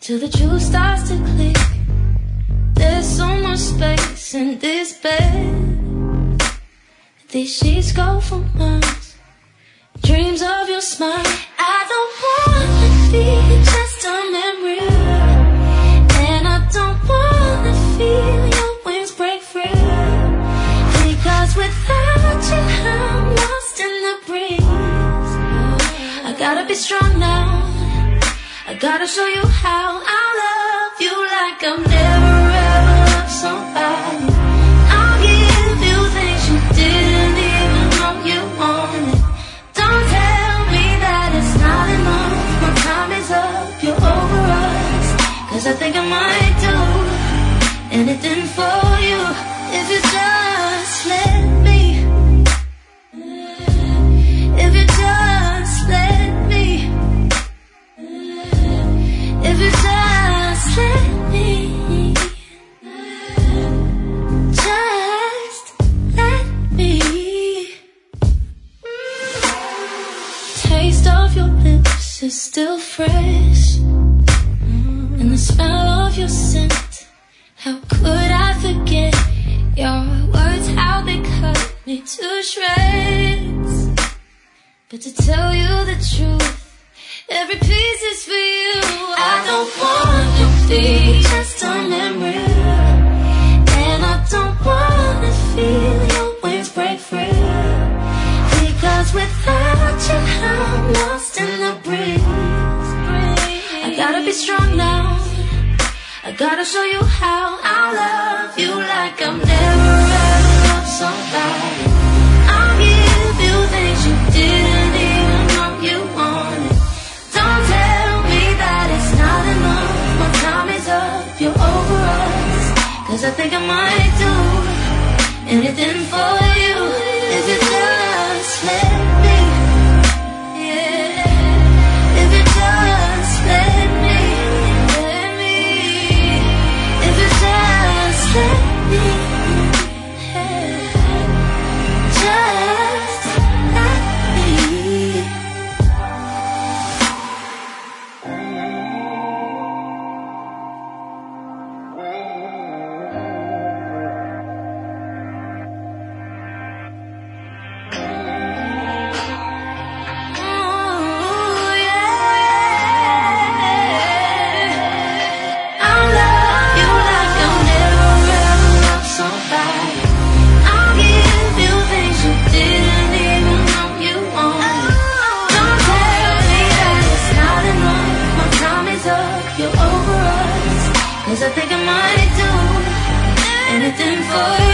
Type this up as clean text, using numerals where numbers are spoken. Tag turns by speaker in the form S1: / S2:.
S1: till the truth starts to click. There's so much space in this bed. These sheets go for miles. Dreams of your smile. I don't wanna be just a memory, and I don't wanna feel your wings break free, because without you I'm lost in the breeze. I gotta be strong now. I gotta show you how I love you like I've never ever loved somebody. I'll give you things you didn't even know you wanted. Don't tell me that it's not enough. My time is up, you're over us. Cause I think I might do anything for you if you just let me. If you just let me. If you just let me. Just let me. Taste of your lips is still fresh, and the smell of your scent. How could I forget your words, how they cut me to shreds? But to tell you the truth, every piece is for you. I don't wanna be just a memory, and I don't wanna feel your wings break free, because without you I'm lost in the breeze. I gotta be strong now. I gotta show you how I love you like I've never ever loved somebody. I'll give you things you didn't even know you wanted. Don't tell me that it's not enough. My time is up, you're over us. Cause I think I might do anything for you if you just let me. Yeah, if you just let me. If you just let me. Just let me. Cause I think I might do anything for you.